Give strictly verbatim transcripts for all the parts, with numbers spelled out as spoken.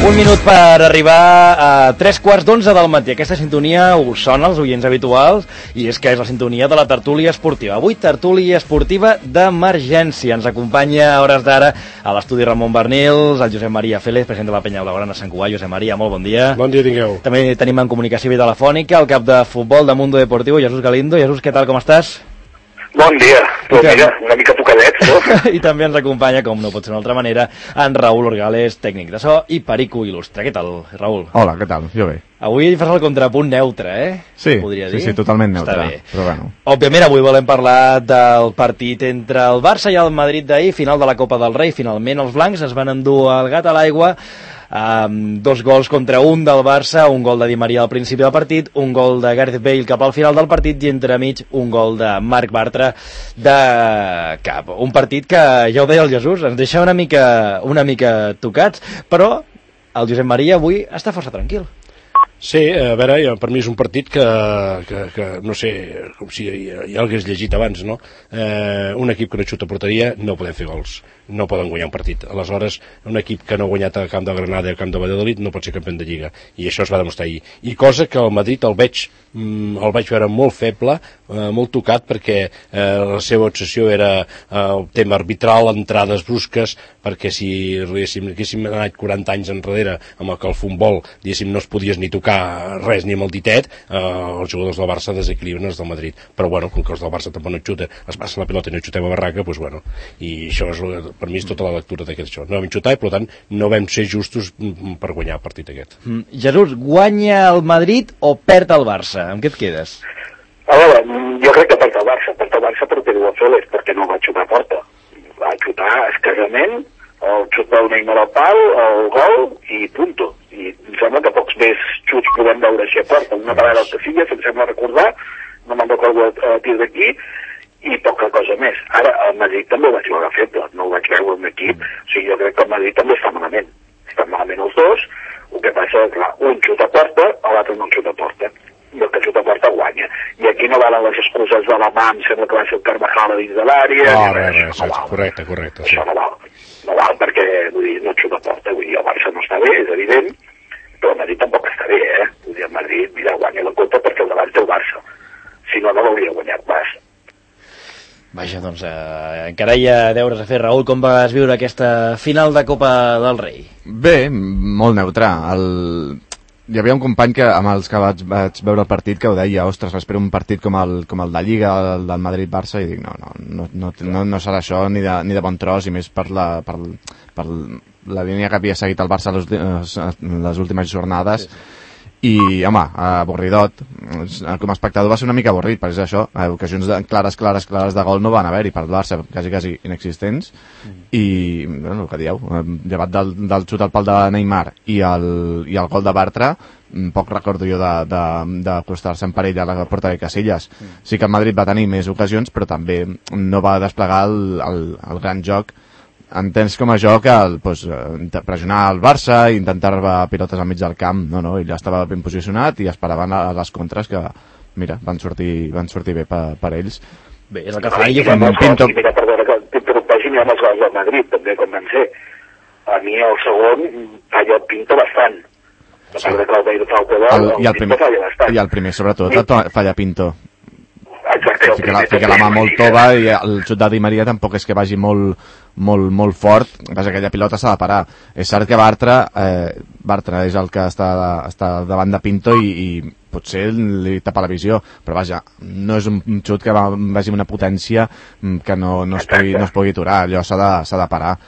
Un minut per arribar a tres quarts d'onze del matí. Aquesta sintonia us sona als oients habituals i és que és la sintonia de la tertúlia esportiva. Avui tertúlia esportiva d'emergència. Ens acompanya a hores d'ara a l'estudi Ramon Bernils, el Josep Maria Félez, president de la Penya Blaugrana Sant Cugat. Josep Maria, molt bon dia. Bon dia tingueu. També tenim en comunicació via telefònica el cap de futbol de Mundo Deportivo, Jesús Galindo. Jesús, què tal, com estàs? Bon dia, doncs mira, una mica tocadets, no? I també ens acompanya, com no pot ser d'una altra manera, en Raúl Orgales, tècnic de so i perico il·lustre. Què tal, Raúl? Hola, què tal? Jo bé. Avui fas el contrapunt neutre, eh? Sí, podria sí, dir? sí, totalment neutre. Està bé. Però bueno. Òbviament, avui volem parlar del partit entre el Barça i el Madrid d'ahir, final de la Copa del Rei. Finalment els blancs es van endur el gat a l'aigua, amb dos gols contra un del Barça, un gol de Di Maria al principi del partit, un gol de Gareth Bale cap al final del partit i entremig un gol de Marc Bartra de cap. Un partit que, ja ho deia el Jesús, ens deixa una mica, una mica tocats, però el Josep Maria avui està força tranquil. Sí, a veure, per mi és un partit que, que, que no sé, com si ja, ja l'hagués llegit abans, no? Eh, un equip que no xuta a porteria no podem fer gols, no poden guanyar un partit. Aleshores, un equip que no ha guanyat a camp de Granada i a camp de Valladolid no pot ser campió de Lliga, i això es va demostrar ahir. I cosa que el Madrid el veig, el vaig veure molt feble, eh, molt tocat, perquè eh, la seva obsessió era eh, el tema arbitral, entrades brusques, perquè si haguéssim, haguéssim anat quaranta anys enrere amb el que el futbol, diguéssim, no es podies ni tocar res ni amb el ditet, eh, els jugadors del Barça desequilibren els del Madrid, però bueno, com que els del Barça tampoc no xuta, es passa la pilota i no xutem a barraca, doncs bueno, i això és, per mi és tota la lectura d'aquest això. No vam xutar i per tant no vam ser justos per guanyar el partit aquest. Mm. Jesús, guanya el Madrid o perd el Barça? Amb què et quedes? A veure, jo crec que perd el Barça, perd el Barça perquè diu el Félix, perquè no va xutar a porta. Va xutar escasament, el xut del Neymar al pal, el gol i punto. I em sembla que pocs més xuts podem veure així a porta. Una vegada el que sigui, em sembla recordar, no me'n recordo a tir d'aquí, i poca cosa més. Ara, el Madrid també ho vaig veure feble, no ho vaig veure un equip, o sigui, jo crec que el Madrid també està malament. Estan malament els dos, el que passa és, clar, un xuta a porta, l'altre no xuta a porta. I el que xuta a porta guanya. I aquí no valen les excuses de la mà, em sembla que va ser el Carvajal a dins de l'àrea... Oh, res, res, res, no val. Correcte, correcte. Això sí. no val. No val perquè, vull dir, no xuta a porta, vull dir, el Barça no està bé, és evident, però el Madrid tampoc està bé, eh? Vull dir, el Madrid, mira, guanya la Copa perquè el davant té el Barça. Si no, no l'hauria guanyat pas. Vaja, doncs eh, encara hi ha deures a fer. Raúl, com vas viure aquesta final de Copa del Rei? Bé, molt neutre. El... Hi havia un company que, amb els que vaig, vaig veure el partit que ho deia, ostres, espero un partit com el, com el de Lliga, el del Madrid-Barça, i dic, no, no, no, no, no, no serà això ni de, ni de bon tros, i més per la, per, per la línia que havia seguit el Barça les, les últimes jornades. Sí, sí. I, home, avorridot, com a espectador va ser una mica avorrit, perquè és això, ocasions de, clares, clares, clares de gol no van haver-hi per el Barça, quasi, quasi inexistents, mm. i, bueno, el que dieu, llevat del, del xut al pal de Neymar i el, i el gol de Bartra, poc recordo jo de, de, de costar-se en perill a la porta de Casillas. Mm. Sí que el Madrid va tenir més ocasions, però també no va desplegar el, el, el gran joc en temps com a joc, el, pues, pressionar el Barça i intentar pilotes al mig del camp. No, no, ell ja estava ben posicionat i esperaven a les contres que, mira, van sortir, van sortir bé per, per ells. Bé, és el que fa ell. I amb Pinto... Mira, perdona, que t'interrompeixi, ni amb els gols del Madrid, també, com van ser. A mi el segon falla el Pinto bastant. A part de que el Beiro fa el gol, el, el, el Pinto falla bastant. I el primer, sobretot, sí. falla Pinto. Exacte, fica la, fica la mà molt tova i el xut de Di Maria tampoc és que vagi molt, molt, molt fort. Vaja, aquella pilota s'ha de parar. És cert que Bartra, eh, Bartra és el que està, està davant de Pinto i, i potser li tapa la visió, però vaja, no és un xut que va, vagi amb una potència que no, no, es, pugui, no es pugui aturar. Allò s'ha de, s'ha de parar.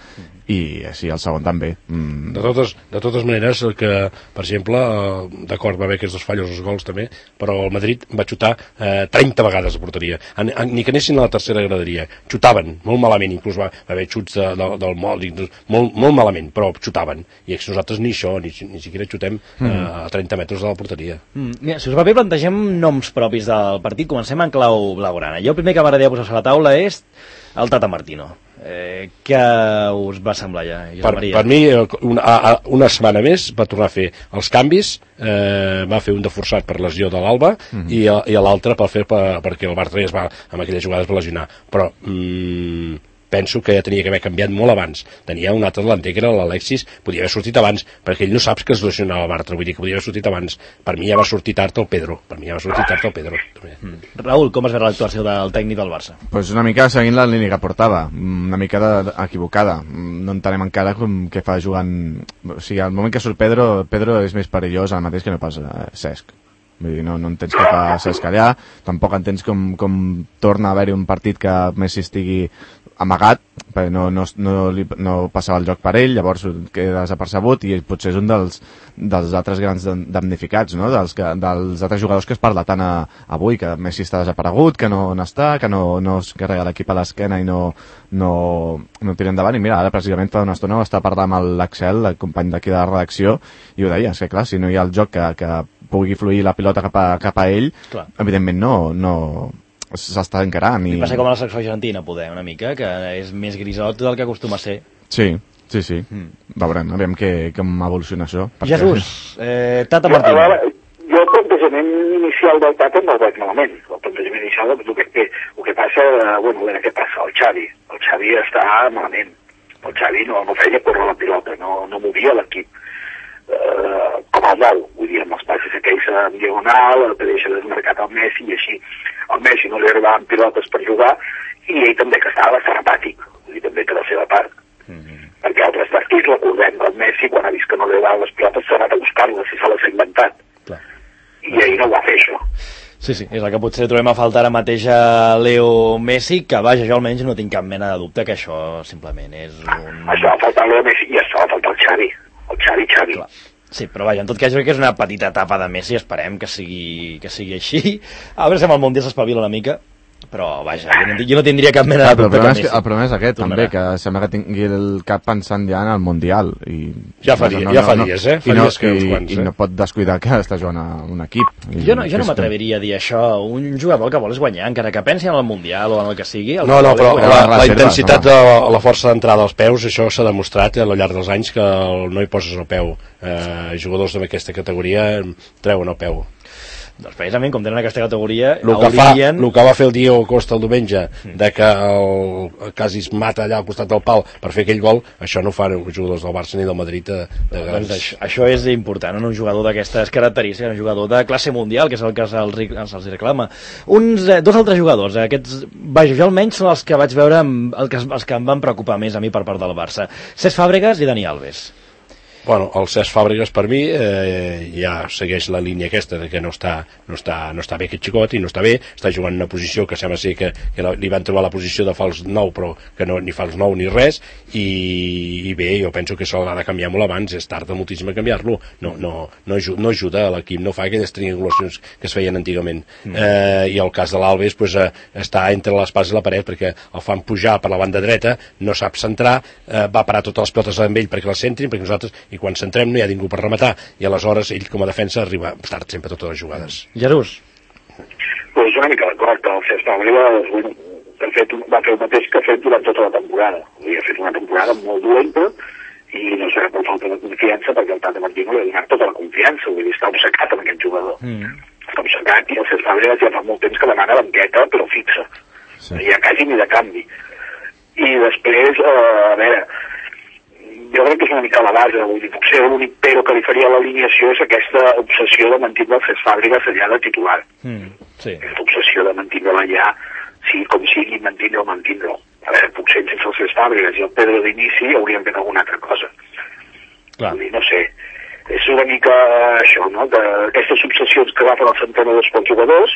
I sí, el segon també. Mm. De totes, de totes maneres, que, per exemple, eh, d'acord, va haver aquests dos fallos, els gols també, però el Madrid va xutar eh, trenta vegades a porteria, en, en, ni que anessin a la tercera graderia, xutaven molt malament, inclús va, va haver xuts de, de, del moll, molt, molt malament, però xutaven, i nosaltres ni això, ni, ni siquiera xutem eh, a trenta metres de la porteria. Mm. Mira, si us va bé, plantegem noms propis del partit, comencem en clau blaugrana. Jo el primer que m'agradaria posar a la taula és el Tata Martino. Eh, què us va semblar ja? Per, per mi, una, una setmana més va tornar a fer els canvis, eh, va fer un de forçat per lesió de l'Alba mm-hmm. i, i l'altre per fer per, perquè el Bartra es va amb aquelles jugades per lesionar, però mm, penso que tenia que haver canviat molt abans. Tenia un altre delanter que era l'Alexis, podia haver sortit abans, perquè ell no saps que es lesionava el Bartra, vull dir que podia haver sortit abans. Per mi ja va sortir tard el Pedro, per mi ja va sortir tard el Pedro. Mm. Raül, com es veu l'actuació del tècnic del Barça? Pues una mica seguint la línia que portava, una mica de, equivocada. No entenem encara com què fa jugant... O sigui, al moment que surt Pedro, Pedro és més perillós el mateix que no pas eh, Cesc. Vull dir, no, no entens què fa Cesc allà, tampoc entens com, com torna a haver-hi un partit que Messi estigui amagat, perquè no, no, no, li, no passava el joc per ell, llavors queda desapercebut i potser és un dels, dels altres grans damnificats, no? dels, que, dels altres jugadors que es parla tant a, avui, que Messi està desaparegut, que no n'està, que no, no es carrega l'equip a l'esquena i no, no, no tira endavant, i mira, ara precisament fa una estona està parlant amb l'Axel, el company d'aquí de la redacció, i ho deia, és que clar, si no hi ha el joc que, que pugui fluir la pilota cap a, cap a ell, clar. Evidentment no, no s'està encarant. I passa com a la secció argentina, poder, una mica, que és més grisot del que acostuma a ser. Sí, sí, sí. Mm. Veurem, aviam que, com evoluciona això. Perquè... Jesús, eh, Tata Martín. Jo el plantejament inicial del Tata no el veig malament. El plantejament inicial del que, que, el que passa, bueno, a veure què passa, el Xavi. El Xavi està malament. El Xavi no, no feia córrer la pilota, no, no movia l'equip. Uh, com el nou, vull dir, amb els passes aquells en diagonal, te deixa desmarcat el Messi i així. El Messi no li arribaven pilotes per jugar i ell també que estava bastant apàtic, vull dir, també té la seva part. Mm-hmm. Perquè altres partits, recordem, el Messi quan ha vist que no li arribaven les pilotes s'ha anat a buscar-les i se les ha inventat. Clar. I ell no va fer això. Sí, sí, és el que potser trobem a faltar ara mateix a Leo Messi, que vaja, jo almenys no tinc cap mena de dubte que això simplement és un... Això va faltar Leo Messi i això va faltar el Xavi. El Xavi, Xavi. Clar. Sí, però vaja, en tot cas jo crec que és una petita etapa de Messi, esperem que sigui, que sigui així. A veure si amb el Mundial s'espavila una mica, però vaja, jo no, jo no tindria cap mena de dubte que Messi. El problema és aquest, també, que sembla que tingui el cap pensant ja en el Mundial. I, ja fa, no, no, ja fa no, dies, eh? Fa I, no, dies que uns quants, i, eh? i no pot descuidar que està jugant a un equip. I jo no, jo no m'atreviria a dir això. Un jugador que vols guanyar, encara que pensi en el Mundial o en el que sigui... El no, no, però la, la, la intensitat no. de la força d'entrada als peus, això s'ha demostrat al llarg dels anys que no hi poses el peu. Eh, jugadors d'aquesta categoria treuen el peu. Doncs precisament, com tenen aquesta categoria, el que, haurien... fa, el que va fer el Diego Costa el diumenge, mm. de que el, el quasi es mata allà al costat del pal per fer aquell gol, això no ho fan els jugadors del Barça ni del Madrid de, de grans... Doncs això, això és important en un jugador d'aquestes característiques, un jugador de classe mundial, que és el que se'ls els reclama. Uns, eh, dos altres jugadors, eh, aquests, vaja, jo almenys són els que vaig veure, el que, els que em van preocupar més a mi per part del Barça. Cesc Fàbregas i Dani Alves. Bueno, el Cesc Fàbregas per mi eh, ja segueix la línia aquesta de que no està, no, està, no està bé aquest xicot i no està bé, està jugant en una posició que sembla ser que, que li van trobar la posició de fals nou però que no, ni fals nou ni res i, i bé, jo penso que s'ha de canviar molt abans, és tard moltíssim a canviar-lo, no, no, no, ajuda, no ajuda a l'equip, no fa aquelles triangulacions que es feien antigament. Mm. Eh, i el cas de l'Alves pues, eh, està entre l'espasa i la paret perquè el fan pujar per la banda dreta, no sap centrar, eh, va parar totes les pilotes amb ell perquè les centrin, perquè nosaltres i quan centrem no hi ha ningú per rematar i aleshores ell com a defensa arriba tard sempre a totes les jugades. Jesús? Pues una mica d'acord, el Cesc Fàbregas bueno, fet, va fer el mateix que ha fet durant tota la temporada. Ha fet una temporada molt dolenta i no serà per falta de confiança perquè el Tata Martino li ha donat tota la confiança, vull dir, està obcecat amb aquest jugador. Mm. Està obcecat i el Cesc Fàbregas ja fa molt temps que demana banqueta però fixa. Sí. Hi ha quasi ni de canvi. I després, eh, a veure, jo crec que és una mica la base, vull dir, potser l'únic però que li faria a l'alineació és aquesta obsessió de mantenir el Cesc Fàbregas allà de titular. Mm, sí. Aquesta obsessió de mantenir-lo allà, sigui com sigui, mantenir-lo, mantenir-lo. A veure, potser sense el Cesc Fàbregas i el Pedro d'inici hauríem fet alguna altra cosa. Clar. Vull dir, no sé, és una mica això, no?, que aquestes obsessions que agafen els entrenadors pels jugadors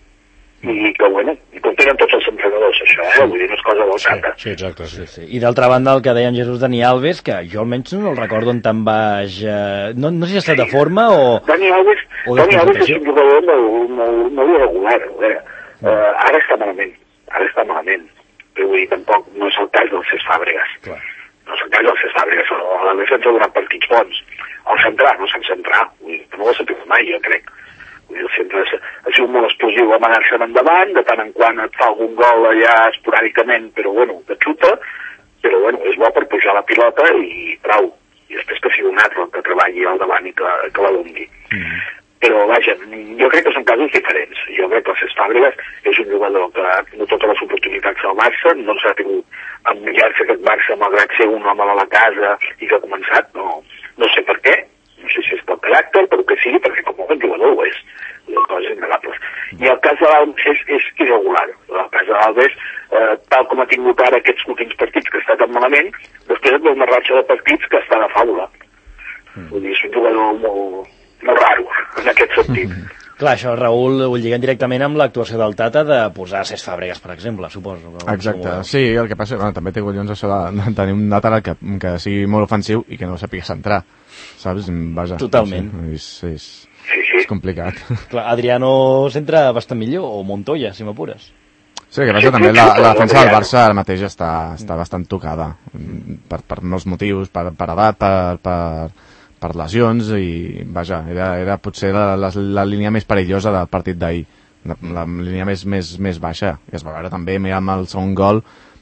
i que, bueno, i com tenen tots els entrenadors, això, eh? Vull dir, no és cosa del Tata. Sí, sí, exacte, sí. sí, sí. I d'altra banda, el que deia en Jesús Dani Alves, que jo almenys no el recordo on tan baix... Eh, no, no sé si ha estat de forma o... Dani Alves, o Dani Alves és un jugador molt, molt, molt irregular, a veure, mm. uh, ara està malament, ara està malament, però vull dir, tampoc no és el cas del Cesc Fàbregas. Clar. No és el cas del Cesc Fàbregas, a la defensa ha donat partits bons. Al centrar, no se'n centrar, vull dir, no ho ha sabut mai, jo crec. El centre ha sigut molt explosiu a anar-se'n endavant, de tant en quant et fa algun gol allà esporàdicament, però bueno, de xuta, però bueno, és bo per pujar la pilota i prou. I després que sigui un altre que treballi al davant i que, que la doni. Mm. Però vaja, jo crec que són casos diferents. Jo crec que el Cesc Fàbregas és un jugador que ha tingut totes les oportunitats al Barça, no s'ha tingut amb mirar-se aquest Barça, malgrat ser un home de la casa i que ha començat, no, no sé per què, no sé si és pel caràcter, però que sigui, perquè com a jugador ho és, coses innegables. I el cas de l'Albes és, és irregular. El cas de l'Albes, eh, tal com ha tingut ara aquests últims partits que està tan malament, després et ve una ratxa de partits que està de faula. Mm. Vull dir, és un jugador molt, molt raro, en aquest sentit. Mm. Clar, això, Raül, ho lliguen directament amb l'actuació del Tata de posar Cesc Fàbregas, per exemple, suposo. Exacte, sí, el que passa, bueno, també té collons això de, de tenir un lateral que, que sigui molt ofensiu i que no sàpiga centrar, saps? Vaja, totalment. No sé, és, és, sí, sí. és complicat. Clar, Adriano centra bastant millor, o Montoya, si m'apures. Sí, el que passa també, la, la defensa del Barça ara mateix està, està bastant tocada, per, per molts motius, per, per edat, per... per per lesions i, vaja, era, era potser la, la, la línia més perillosa del partit d'ahir, la, la línia més, més, més baixa, i es va veure també, mira, amb el segon gol,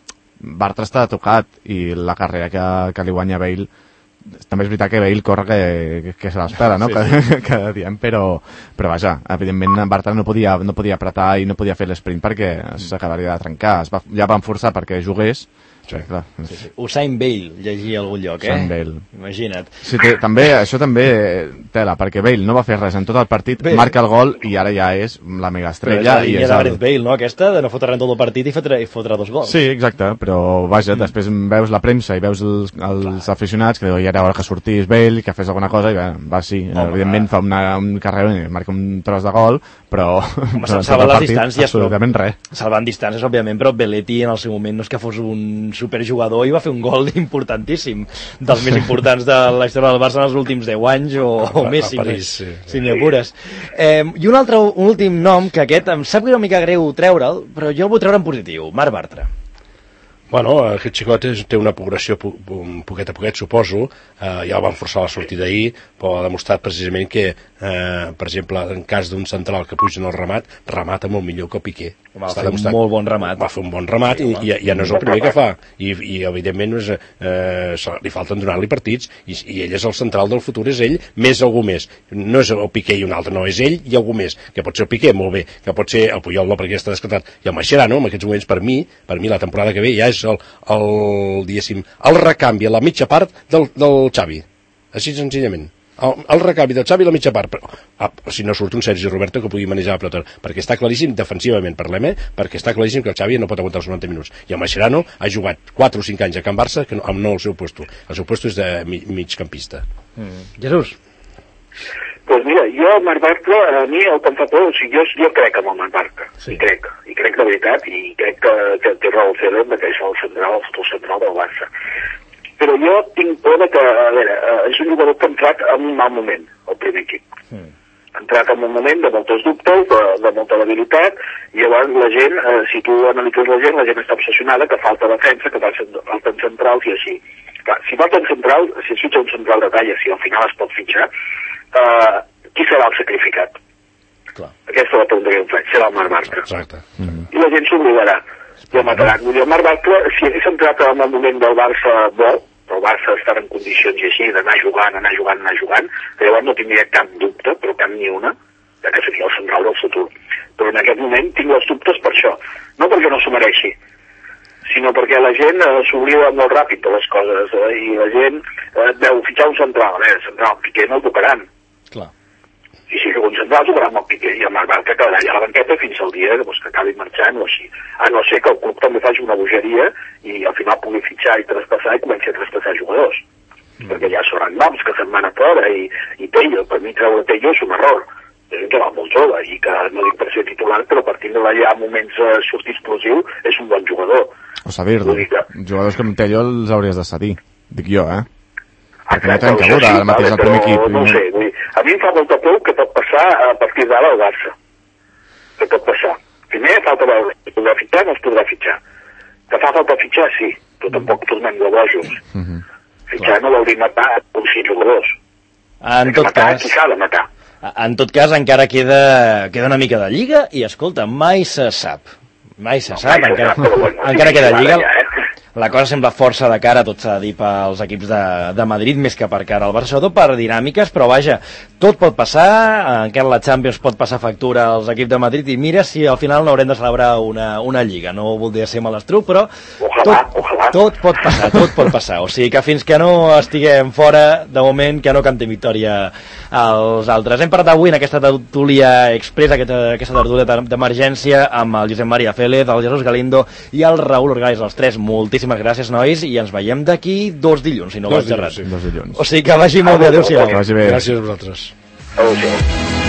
Bartra està tocat, i la carrera que, que li guanya Bale, també és veritat que Bale corre que, que se l'espera, no?, sí, sí. que, que diem, però, però vaja, evidentment Bartra no podia, no podia apretar i no podia fer l'esprint perquè s'acabaria de trencar, es va, ja van forçar perquè jugués. Sí, clar. Sí, sí. Usain Bale, llegia a algun lloc, eh? Usain Bale. Imagina't. Sí, té, també, això també tela, perquè Bale no va fer res en tot el partit, Bale marca el gol i ara ja és la mega estrella. Però és la línia de Gareth Bale, no?, aquesta, de no fotre res en tot el partit i fotre, i fotre dos gols. Sí, exacte, però vaja, mm. després veus la premsa i veus els, els aficionats que diuen, ja era hora que sortís Bale, que fes alguna cosa, i va, va sí, home, evidentment va. Fa una, un carrer, marca un tros de gol, però... Home, però salvant les distàncies, absolutament res. Salvant distàncies, òbviament, però Belletti en el seu moment no és que fos un superjugador i va fer un gol importantíssim, dels més importants de la història del Barça en els últims deu anys o, o més, si, París, sí, si m'hi apures. Eh, I un altre, un últim nom, que aquest em sap una mica greu treure'l, però jo el vull treure en positiu, Marc Bartra. Bueno, aquest xicot és, té una progressió po, po, poquet a poquet, suposo, eh, ja el van forçar a la sortida ahir, però ha demostrat precisament que, eh, per exemple, en cas d'un central que puja en el remat, remata molt millor que el Piqué. Va fer un molt bon remat. Va fer un bon remat sí, i, i ja no és el primer que fa. I, i evidentment, és, eh, li falten donar-li partits i, i ell és el central del futur, és ell, més algú més. No és el Piqué i un altre, no, és ell i algú més. Que pot ser el Piqué, molt bé, que pot ser el Puyol, no, perquè està descartat. I el Mascherano, en aquests moments, per mi, per mi la temporada que ve ja és el, el, diguéssim, el recanvi a la mitja part del, del Xavi. Així senzillament. El, el recanvi del Xavi a la mitja part, però, ah, si no surt un Sergi Roberto que pugui manejar la pelota, perquè està claríssim, defensivament parlem, eh? Perquè està claríssim que el Xavi no pot aguantar els noranta minuts, i el Mascherano ha jugat quatre o cinc anys a Can Barça que no, no el seu puesto, el seu puesto és de mi, migcampista. Mm. Jesús? Pues mira, jo el Marc Bartra, a mi el que em fa por, o sigui, jo, jo crec en el Marc Bartra, sí. i crec, i crec de veritat, i crec que, que té raó el Ceder, que és el central, el futur central del Barça. Però jo tinc por de que, a veure, és un jugador que ha entrat en un mal moment, el primer equip. Mm. Ha entrat en un moment de moltes dubtes, de, de molta debilitat, i llavors la gent, eh, si tu analitzes la gent, la gent està obsessionada que falta defensa, que falten centrals i així. Clar, si falten centrals, si es fitxa un central de talla, si al final es pot fitxar, eh, qui serà el sacrificat? Clar. Aquesta la pregunta que em faig, serà el Marc Bartra. Exacte. Mm. I la gent s'oblidarà. I el mataran. Vull dir, el Marc Bartra, si hagués entrat en el moment del Barça bo, el Barça estar en condicions i així, d'anar jugant, anar jugant, anar jugant, que llavors no tindria cap dubte, però cap ni una, que seria el central del futur. Però en aquest moment tinc els dubtes per això. No perquè no s'ho mereixi, sinó perquè la gent eh, s'oblida molt ràpid de les coses, eh, i la gent eh, veu fitxar un central, a veure, central, Piqué no el tocaran. Clar. I si un central tocarà amb el Piqué, i el Marc Bartra quedarà allà a la banqueta fins al dia doncs, que acabi marxant o així. A no ser que el club també faci una bogeria i al final pugui fitxar i traspassar i comenci a traspassar jugadors. Mm. Perquè ja seran noms que se'n van a fora i, i Tello, per mi treure Tello és un error. És que va molt jove i que no dic per ser titular, però partint de allà a moments eh, sortir explosiu és un bon jugador. O Sabirdo, que... jugadors com Tello els hauries de cedir, dic jo, eh? Perquè no tenen cabuda al mateix al primer equip. No sé, vull dir, a mi em fa molta por que pot passar a partir d'ara al Barça. Que pot passar. Primer, falta veure, es podrà fitxar, no es podrà fitxar. Que fa falta fitxar, sí, però tampoc tornem de bojos. Uh -huh. Fitxar no vol dir matar com si jugadors. En tot matar, cas... qui s'ha de matar. En tot cas, encara queda, queda una mica de lliga i, escolta, mai se sap. Mai se no, sap, mai encara, se sap bueno, encara queda lliga. Ja, eh? La cosa sembla força de cara, tot s'ha de dir pels equips de, de Madrid, més que per cara al Barça, tot per dinàmiques, però vaja, tot pot passar, encara la Champions pot passar factura als equips de Madrid, i mira si al final no haurem de celebrar una, una lliga. No voldria ser malastruc, però Ojalà, tot, ojalà. tot pot passar, tot pot passar. O sigui que fins que no estiguem fora, de moment, que no cantem victòria als altres. Hem parlat avui en aquesta tertúlia express, aquesta, aquesta tertúlia d'emergència, amb el Josep Maria Félez, el Jesús Galindo i el Raül Orgales, els tres. Moltíssimes gràcies, nois, i ens veiem d'aquí dos dilluns, si no Dos vaig errat. dilluns, sí. Dos dilluns. O sigui que vagi molt bé, adéu-siau. Que vagi bé. Gràcies a vosaltres. Adéu-siau.